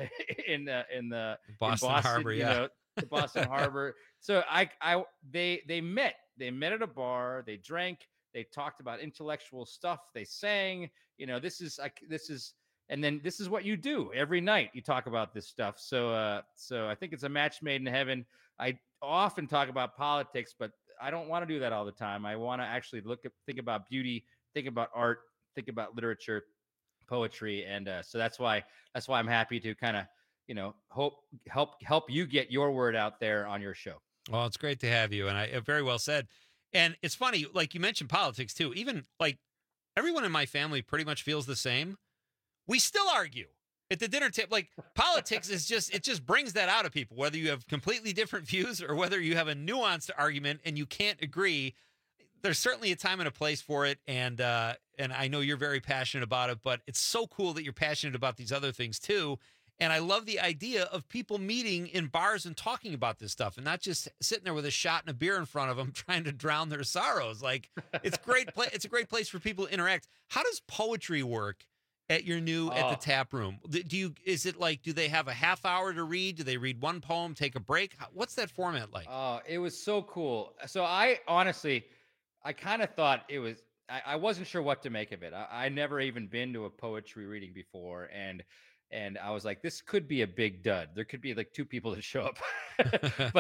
the Boston Harbor, the Boston Harbor. So they met at a bar, they drank, they talked about intellectual stuff, they sang, this is and then this is what you do every night. You talk about this stuff. So I think it's a match made in heaven. I often talk about politics, but I don't want to do that all the time. I want to actually think about beauty, think about art, think about literature, poetry. And so that's why I'm happy to kind of, help you get your word out there on your show. Well, it's great to have you. And very well said. And it's funny, like you mentioned politics too, even like everyone in my family pretty much feels the same. We still argue at the dinner table. Like politics it just brings that out of people, whether you have completely different views or whether you have a nuanced argument and you can't agree. There's certainly a time and a place for it. And I know you're very passionate about it, but it's so cool that you're passionate about these other things too. And I love the idea of people meeting in bars and talking about this stuff and not just sitting there with a shot and a beer in front of them trying to drown their sorrows. Like it's great. It's a great place for people to interact. How does poetry work at your at the tap room? Is it like, do they have a half hour to read? Do they read one poem, take a break? What's that format like? Oh, it was so cool. So I kind of thought it was, I wasn't sure what to make of it. I never even been to a poetry reading before. And I was like, this could be a big dud. There could be like two people that show up, but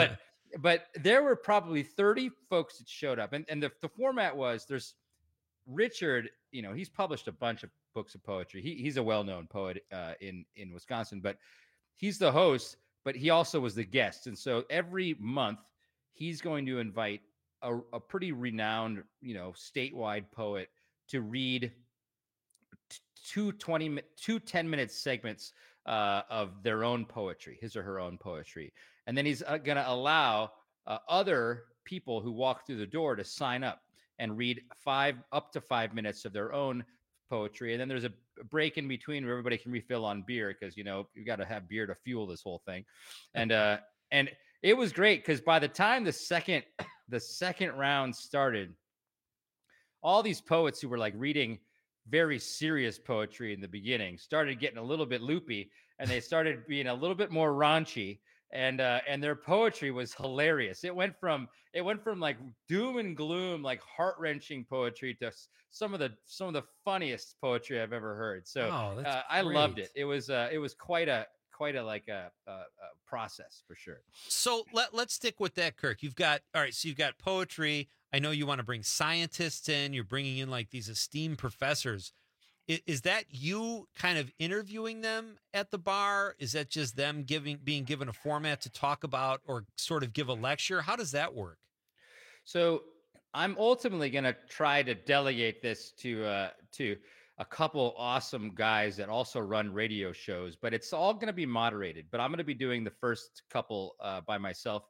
But there were probably 30 folks that showed up, and the format was there's Richard. He's published a bunch of books of poetry. He's a well-known poet in Wisconsin, but he's the host. But he also was the guest, and so every month he's going to invite a pretty renowned, statewide poet to read two 10-minute segments of their own poetry, his or her own poetry. And then he's going to allow other people who walk through the door to sign up and read up to 5 minutes of their own poetry. And then there's a break in between where everybody can refill on beer because, you've got to have beer to fuel this whole thing. And it was great because by the time the second round started, all these poets who were like reading very serious poetry in the beginning started getting a little bit loopy, and they started being a little bit more raunchy, and their poetry was hilarious. It went from like doom and gloom, like heart-wrenching poetry, to some of the funniest poetry I've ever heard. So I loved it. It was quite a process for sure. So let's stick with that, Kirk. You've got poetry. I know you want to bring scientists in. You're bringing in like these esteemed professors. Is that you kind of interviewing them at the bar? Is that just them being given a format to talk about or sort of give a lecture? How does that work? So I'm ultimately going to try to delegate this to a couple awesome guys that also run radio shows, but it's all going to be moderated. But I'm going to be doing the first couple by myself.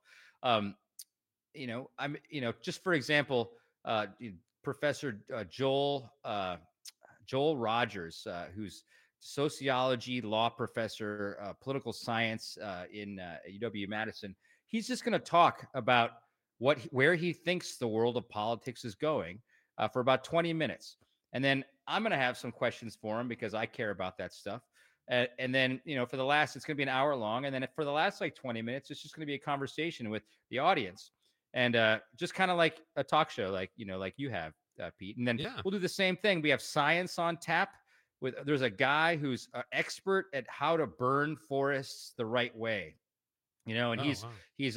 Just for example, Professor Joel Rogers, who's sociology, law professor, political science in UW-Madison. He's just going to talk about where he thinks the world of politics is going for about 20 minutes. And then I'm going to have some questions for him because I care about that stuff. And then, for the last, it's going to be an hour long. And then for the last 20 minutes, it's just going to be a conversation with the audience. And just kind of like a talk show, like you have, Pete. And then we'll do the same thing. We have science on tap. There's a guy who's an expert at how to burn forests the right way. And he's in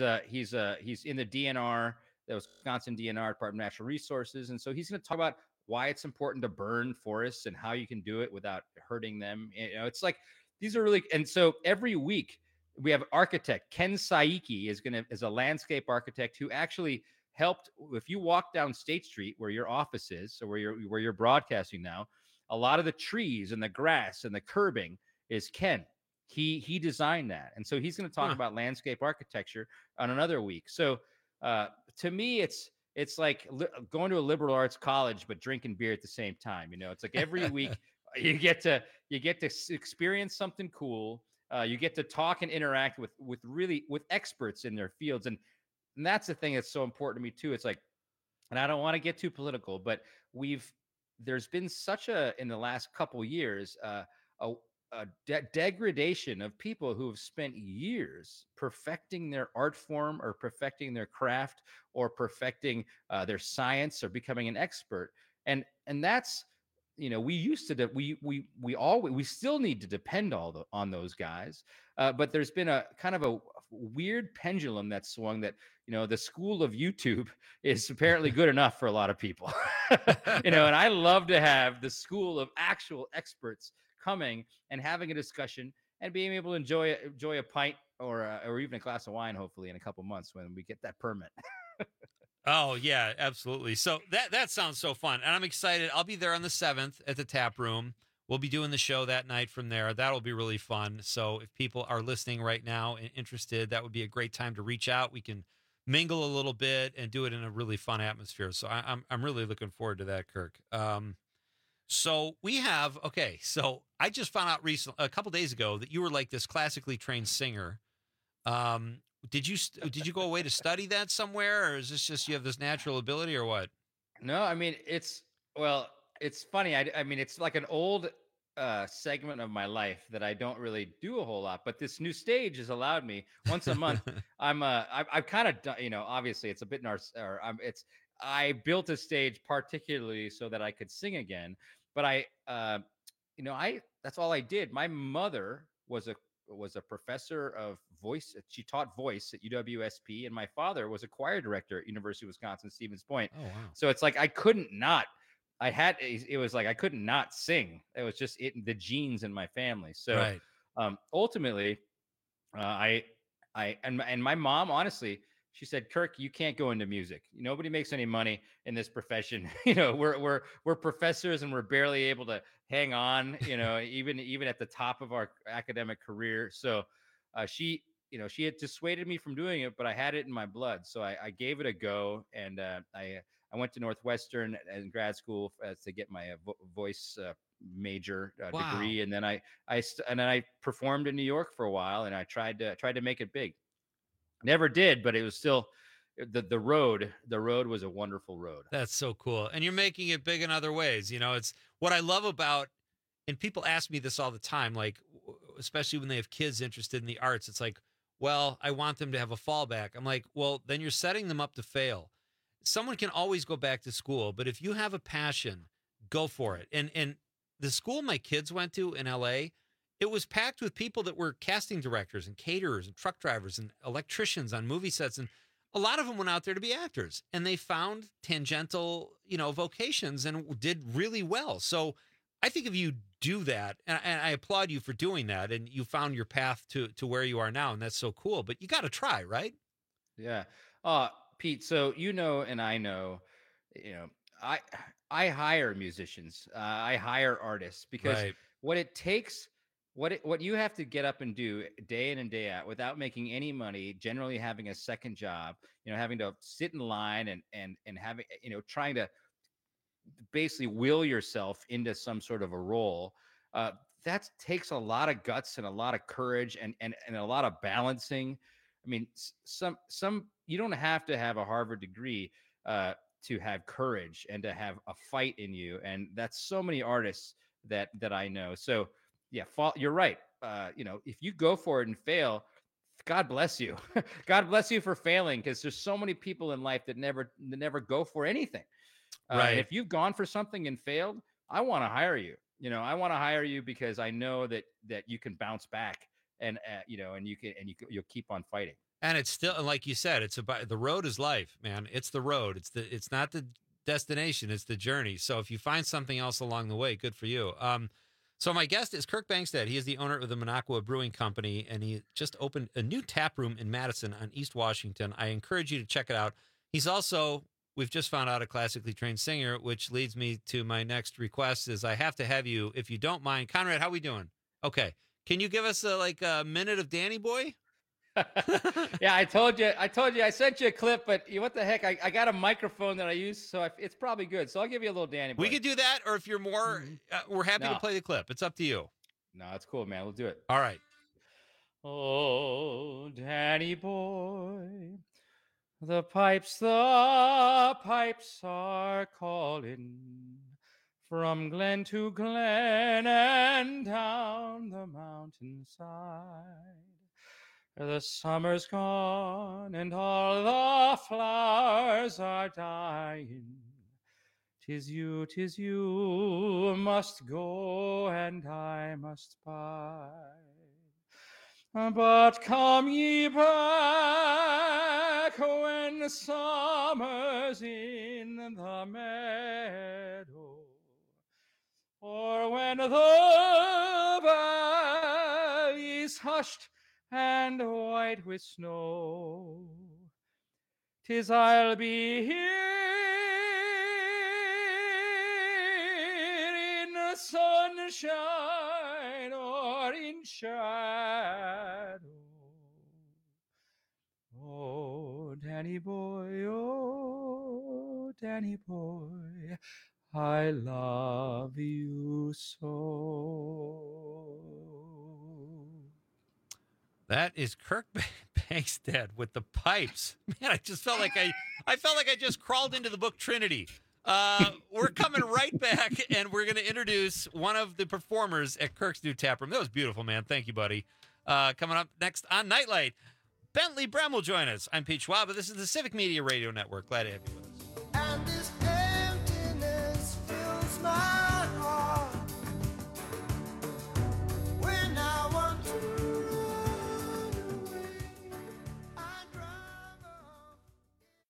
the DNR, the Wisconsin DNR, Department of Natural Resources. And so he's going to talk about why it's important to burn forests and how you can do it without hurting them. It's like, these are really, and so every week we have architect Ken Saiki is a landscape architect who actually helped. If you walk down State Street where your office is, or where you're broadcasting now, a lot of the trees and the grass and the curbing is Ken. He designed that. And so he's going to talk about landscape architecture on another week. So to me, it's like going to a liberal arts college, but drinking beer at the same time. It's like every week you get to experience something cool. You get to talk and interact with experts in their fields. And that's the thing that's so important to me too. It's like, and I don't want to get too political, but there's been such in the last couple years, a degradation of people who have spent years perfecting their art form or perfecting their craft or perfecting their science or becoming an expert. And that's, we used to, we still need to depend on those guys. But there's been a kind of a weird pendulum that swung that, the school of YouTube is apparently good enough for a lot of people, and I love to have the school of actual experts coming and having a discussion and being able to enjoy a pint or even a glass of wine, hopefully in a couple months when we get that permit. Oh yeah, absolutely. So that sounds so fun. And I'm excited. I'll be there on the 7th at the Tap Room. We'll be doing the show that night from there. That'll be really fun. So if people are listening right now and interested, that would be a great time to reach out. We can mingle a little bit and do it in a really fun atmosphere. So I'm really looking forward to that, Kirk. So we have, so I just found out a couple days ago that you were like this classically trained singer. Did you go away to study that somewhere, or is this just you have this natural ability, or what? No, I mean, it's funny. I mean, it's like an old segment of my life that I don't really do a whole lot, but this new stage has allowed me once a month. I've kind of done, obviously it's a bit I built a stage particularly so that I could sing again, but that's all I did. My mother was was a professor of voice. She taught voice at UWSP, and my father was a choir director at University of Wisconsin-Stevens Point. Oh, wow. So it's like I couldn't not sing. It was just the genes in my family. So Right. Ultimately, and my mom, honestly, she said, Kirk, you can't go into music. Nobody makes any money in this profession. We're professors and we're barely able to hang on, even at the top of our academic career. So she had dissuaded me from doing it, but I had it in my blood. So I gave it a go. And I went to Northwestern in grad school to get my voice major degree. And then I performed in New York for a while, and I tried to make it big. Never did, but it was still the road was a wonderful road. That's so cool. And you're making it big in other ways. It's what I love about, and people ask me this all the time, like, especially when they have kids interested in the arts, it's like, well, I want them to have a fallback. I'm like, well, then you're setting them up to fail. Someone can always go back to school, but if you have a passion, go for it. And the school my kids went to in LA, it was packed with people that were casting directors and caterers and truck drivers and electricians on movie sets. And a lot of them went out there to be actors, and they found tangential, vocations and did really well. So I think if you do that, and I applaud you for doing that, and you found your path to where you are now, and that's so cool, but you got to try, right? Yeah. Pete, so and I know, I hire musicians, I hire artists, because Right. what it takes, what you have to get up and do day in and day out without making any money, generally having a second job, having to sit in line and having, trying to basically will yourself into some sort of a role. That takes a lot of guts and a lot of courage and a lot of balancing. I mean, some you don't have to have a Harvard degree to have courage and to have a fight in you. And that's so many artists that I know. So yeah, you're right. If you go for it and fail, God bless you. God bless you for failing, because there's so many people in life that never go for anything. Right. And if you've gone for something and failed, I want to hire you. I want to hire you because I know that you can bounce back and you'll keep on fighting. And it's still, like you said, it's about, the road is life, man. It's the road. It's not the destination. It's the journey. So if you find something else along the way, good for you. So my guest is Kirk Bangstad. He is the owner of the Minocqua Brewing Company, and he just opened a new tap room in Madison on East Washington. I encourage you to check it out. He's also, we've just found out, a classically trained singer, which leads me to my next request is I have to have you, if you don't mind. Conrad, how we doing? Okay. Can you give us a minute of Danny Boy? Yeah, I told you, I sent you a clip, but what the heck? I got a microphone that I use, so it's probably good. So I'll give you a little Danny Boy. We could do that, or if you're more, we're happy to play the clip. It's up to you. No, it's cool, man. We'll do it. All right. Oh, Danny Boy, the pipes are calling from glen to glen and down the mountainside. The summer's gone and all the flowers are dying. 'Tis you must go and I must bide. But come ye back when summer's in the meadow, or when the valley's hushed and white with snow. 'Tis I'll be here in the sunshine or in shadow. Oh, Danny Boy, I love you so. That is Kirk Bangstad with the pipes. Man, I just felt like I just crawled into the book Trinity. We're coming right back, and we're going to introduce one of the performers at Kirk's new tap room. That was beautiful, man. Thank you, buddy. Coming up next on Nightlight, Bentley Brem will join us. I'm Pete Schwab. This is the Civic Media Radio Network. Glad to have you with us. And this emptiness fills my heart when I want to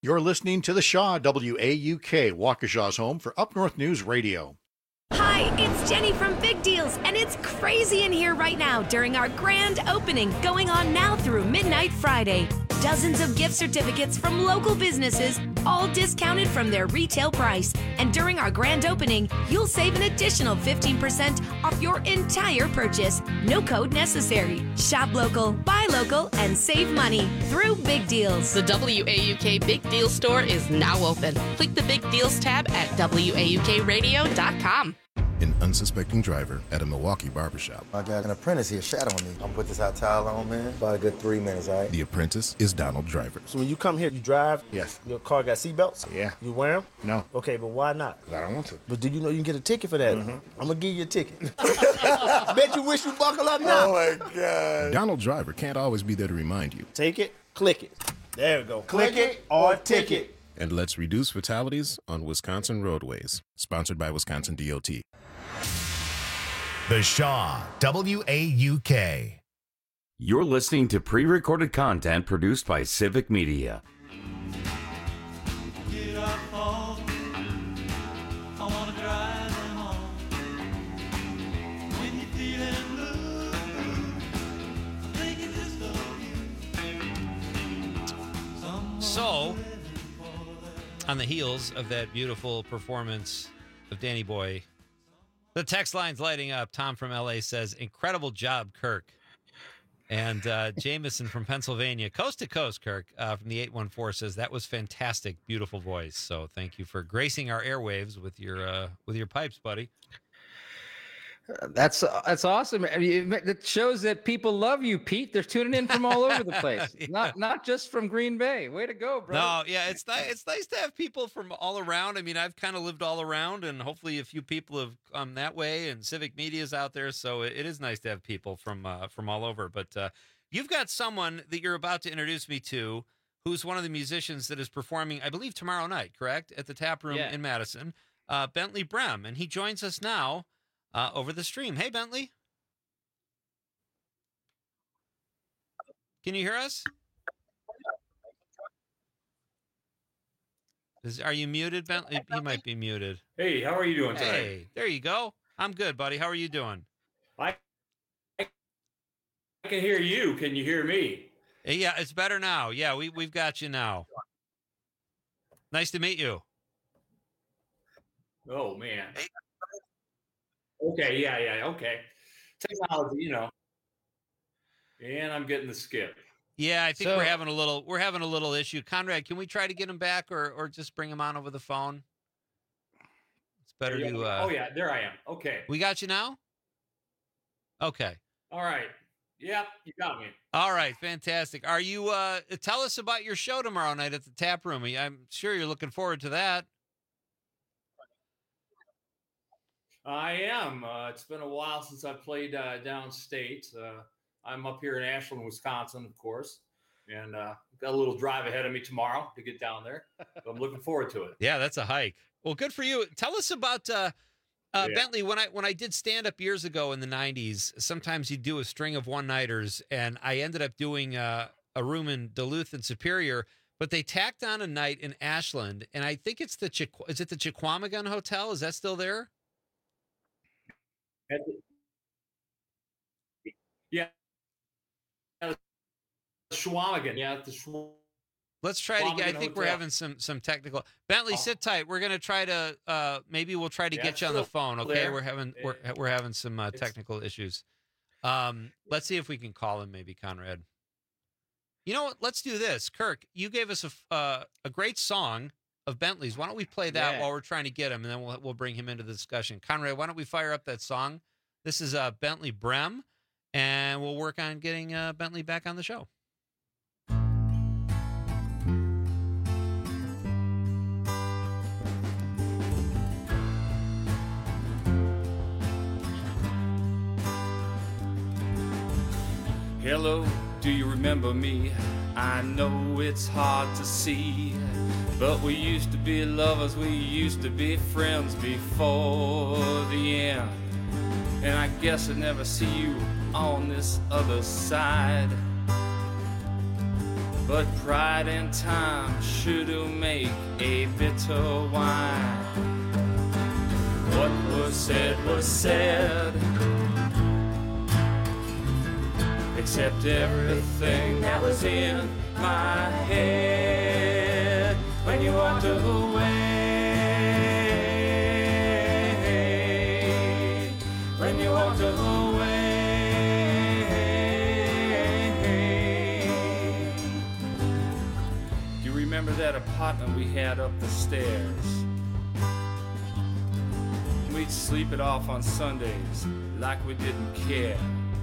You're listening to The Shaw, WAUK, Waukesha's home for Up North News Radio. Hi, it's Jenny from Big Deals, and it's crazy in here right now during our grand opening going on now through midnight Friday. Dozens of gift certificates from local businesses, all discounted from their retail price. And during our grand opening, you'll save an additional 15% off your entire purchase. No code necessary. Shop local, buy local, and save money through Big Deals. The WAUK Big Deals store is now open. Click the Big Deals tab at WAUKradio.com. An unsuspecting driver at a Milwaukee barbershop. I got an apprentice here shadowing me. I'm gonna put this hot towel on, man. About a good 3 minutes, all right? The apprentice is Donald Driver. So when you come here, you drive? Yes. Your car got seatbelts? Yeah. You wear them? No. Okay, but why not? I don't want to. But do you know you can get a ticket for that? I'm gonna give you a ticket. Bet you wish you buckle up now. Oh my God. Donald Driver can't always be there to remind you. Take it, click it. There we go. Click it or ticket. And let's reduce fatalities on Wisconsin roadways. Sponsored by Wisconsin DOT. The Shaw, WAUK. You're listening to pre-recorded content produced by Civic Media. Get up home. I wanna drive them home. When you're feeling blue, I'm thinking just of you. So, on the heels of that beautiful performance of Danny Boy, the text line's lighting up. Tom from LA says, incredible job, Kirk. And Jameson from Pennsylvania, coast to coast, Kirk, from the 814 says, that was fantastic, beautiful voice. So thank you for gracing our airwaves with your pipes, buddy. That's awesome. I mean, it shows that people love you, Pete. They're tuning in from all over the place, not just from Green Bay. Way to go, bro. No, yeah, it's nice to have people from all around. I mean, I've kind of lived all around, and hopefully a few people have come that way, and Civic Media's out there, so it is nice to have people from all over. But you've got someone that you're about to introduce me to, who's one of the musicians that is performing, I believe, tomorrow night, correct, at the Tap Room in Madison, Bentley Brem, and he joins us now. Over the stream. Hey, Bentley. Can you hear us? Are you muted, Bentley? He might be muted. Hey, how are you doing today? Hey, there you go. I'm good, buddy. How are you doing? I can hear you. Can you hear me? Yeah, it's better now. Yeah, we've got you now. Nice to meet you. Oh, man. Okay, yeah, okay. Technology, you know. And I'm getting the skip. Yeah, I think we're having a little issue. Conrad, can we try to get him back or just bring him on over the phone? It's better to oh yeah, there I am. Okay. We got you now? Okay. All right. Yep, you got me. All right, fantastic. Are you tell us about your show tomorrow night at the Tap Room. I'm sure you're looking forward to that. I am. It's been a while since I've played downstate. I'm up here in Ashland, Wisconsin, of course, and got a little drive ahead of me tomorrow to get down there. But I'm looking forward to it. Yeah, that's a hike. Well, good for you. Tell us about Bentley. When I did stand up years ago in the 90s, sometimes you do a string of one-nighters, and I ended up doing a room in Duluth and Superior. But they tacked on a night in Ashland, and I think it's the Chequamegon Hotel. Is that still there? Yeah. Chequamegon. Yeah, the Chequamegon. Let's try to get, I think we're having some technical. Bentley, sit tight. We're going to try to maybe we'll try to get you on the phone, okay? We're having some technical issues. Let's see if we can call him, maybe, Conrad. You know what? Let's do this. Kirk, you gave us a great song of Bentley's. Why don't we play that while we're trying to get him, and then we'll bring him into the discussion. Conrad, why don't we fire up that song? This is Bentley Brem, and we'll work on getting Bentley back on the show. Hello, do you remember me? I know it's hard to see, but we used to be lovers, we used to be friends before the end. And I guess I'd never see you on this other side. but pride and time sure do make a bitter wine. What was said, except everything that was in my head when you walked away, when you walked away. Do you remember that apartment we had up the stairs? We'd sleep it off on Sundays like we didn't care.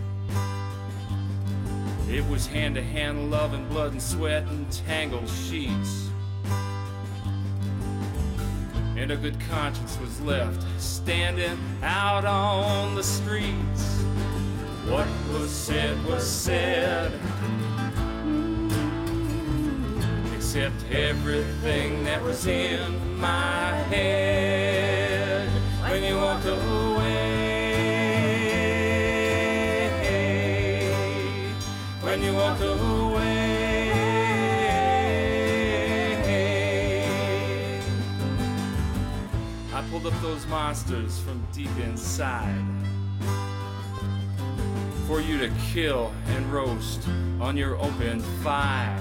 It was hand-to-hand love and blood and sweat and tangled sheets. And a good conscience was left standing out on the streets. What was said, except everything that was in my head when you walked away. When you walked away, I pulled up those monsters from deep inside for you to kill and roast on your open fire.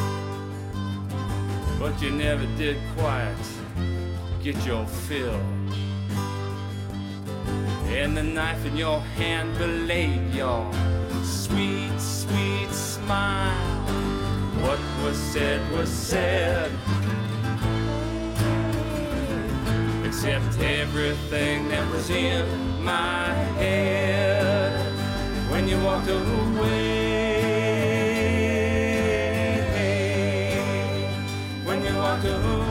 But you never did quite get your fill. And the knife in your hand belayed your sweet, sweet smile. What was said, except everything that was in my head when you walked away, when you walked away.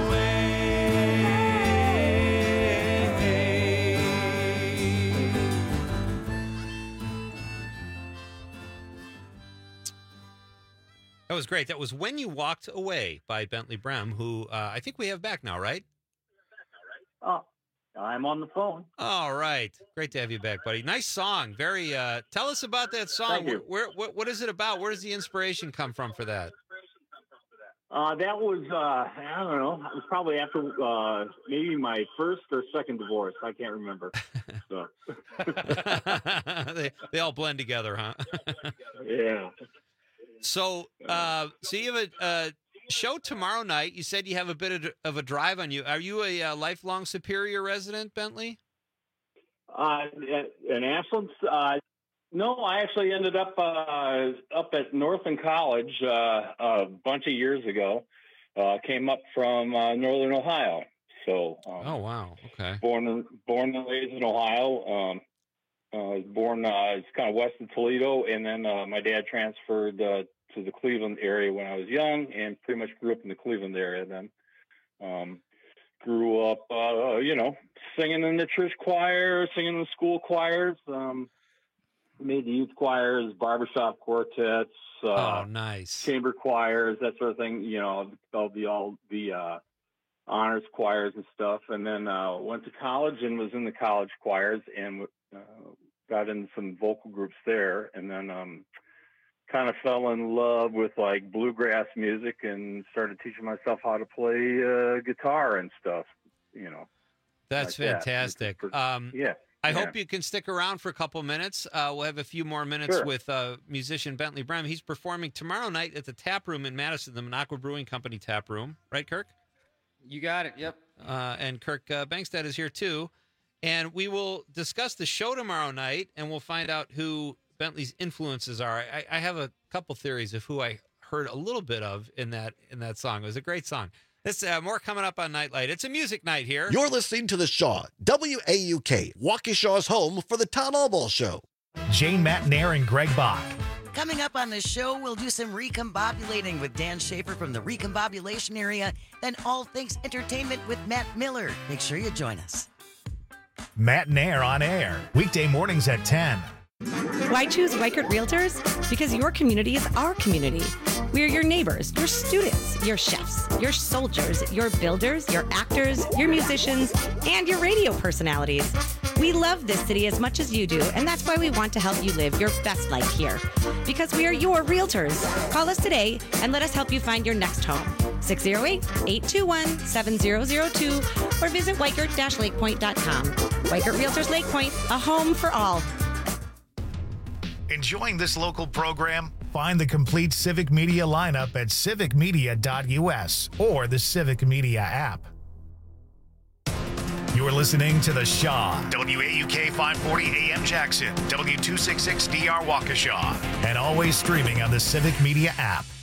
That was great. That was When You Walked Away by Bentley Brem, who I think we have back now, right? I'm on the phone. All right. Great to have you back, buddy. Nice song. Very. Tell us about that song. Thank you. What is it about? Where does the inspiration come from for that? That was, I don't know, it was probably after maybe my first or second divorce. I can't remember. So. they all blend together, huh? Yeah. So you have a show tomorrow night. You said you have a bit of a drive on you. Are you a lifelong Superior resident, Bentley? In Ashland? No, I actually ended up at Northern College a bunch of years ago. Came up from Northern Ohio. So. Oh wow! Okay. Born and raised in Ohio. I was born it's kind of west of Toledo, and then my dad transferred to the Cleveland area when I was young, and pretty much grew up in the Cleveland area then. Grew up, singing in the church choir, singing in the school choirs, made the youth choirs, barbershop quartets, nice. Chamber choirs, that sort of thing, all the honors choirs and stuff. And then went to college and was in the college choirs and got in some vocal groups there, and then kind of fell in love with like bluegrass music and started teaching myself how to play guitar and stuff, That's like fantastic. Yeah. I hope you can stick around for a couple minutes. We'll have a few more minutes Sure. with musician Bentley Brem. He's performing tomorrow night at the Tap Room in Madison, the Minocqua Brewing Company Tap Room. Right, Kirk? You got it. Yep. And Kirk Bangstad is here too. And we will discuss the show tomorrow night, and we'll find out who Bentley's influences are. I have a couple theories of who I heard a little bit of in that song. It was a great song. This more coming up on Nightlight. It's a music night here. You're listening to The Shaw, WAUK, Waukesha's home for the Tom Allball Show. Jane Matnair and Greg Bach. Coming up on the show, we'll do some recombobulating with Dan Schaefer from the Recombobulation area, then all things entertainment with Matt Miller. Make sure you join us. Matt Nair on air, weekday mornings at 10. Why choose Weichert Realtors? Because your community is our community. We are your neighbors, your students, your chefs, your soldiers, your builders, your actors, your musicians, and your radio personalities. We love this city as much as you do, and that's why we want to help you live your best life here. Because we are your realtors. Call us today and let us help you find your next home. 608-821-7002 or visit Weichert-LakePoint.com. Weichert Realtors Lake Point, a home for all. Enjoying this local program? Find the complete Civic Media lineup at civicmedia.us or the Civic Media app. You're listening to The Shaw, WAUK 540 AM Jackson, W266DR Waukesha, and always streaming on the Civic Media app.